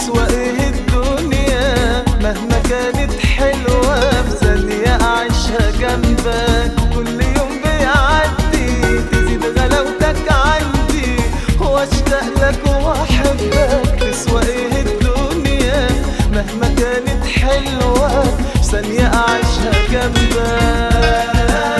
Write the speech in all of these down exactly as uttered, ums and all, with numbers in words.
تسوى ايه الدنيا مهما كانت حلوة، في ثانية اعيشها جنبك. كل يوم بيعدي تزيد غلاوتك عندي، واشتاق لك واحبك. تسوى ايه الدنيا مهما كانت حلوة، في ثانية اعيشها جنبك.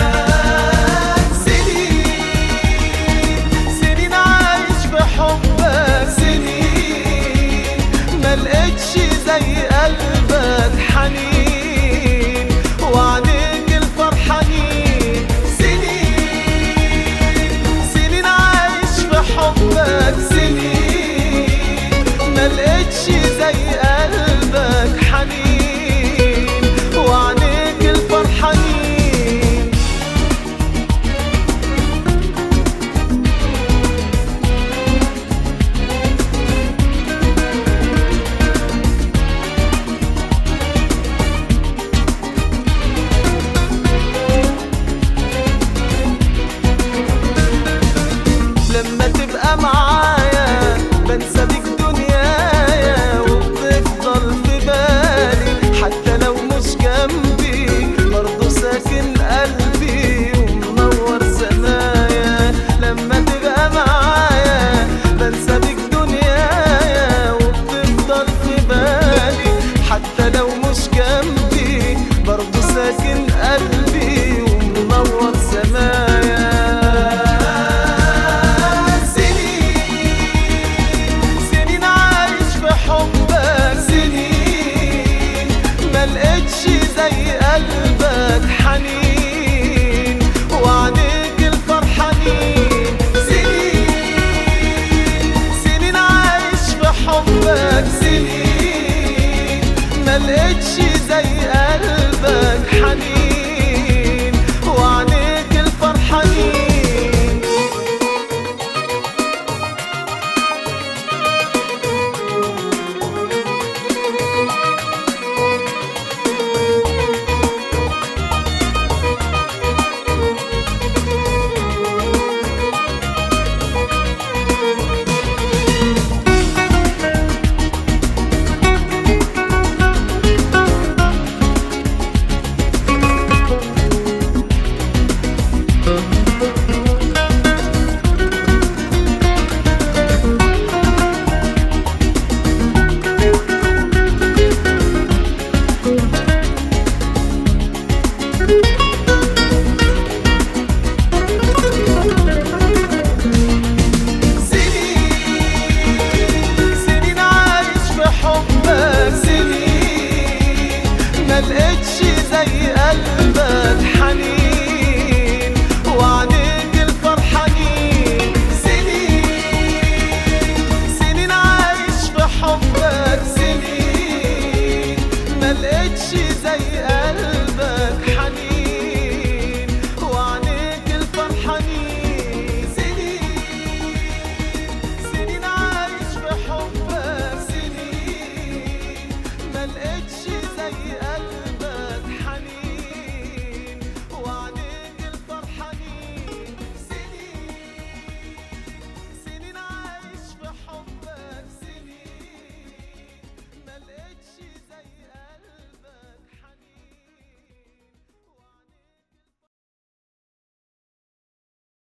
زي قلبك حنين وعليك الفرحانين، سنين سنين عايش في حبك، سنين ملقتش زي قلبك حنين وعليك الفرحانين. لما تبقى معايا بنسى بيك دنيايا، وبتفضل في بالي حتى لو مش جنبي، برضه ساكن قلبي ومنور سمايا. لما تبقى معايا بنسى بيك دنيايا، وبتفضل في بالي حتى لو مش جنبي، برضه ساكن قلبي ومنور سمايا. زي قلبك حنين وعليك الفرحانين، سنين سنين عايش في حبك، سنين ملقتش زي قلبك حنين وعليك الفرحانين.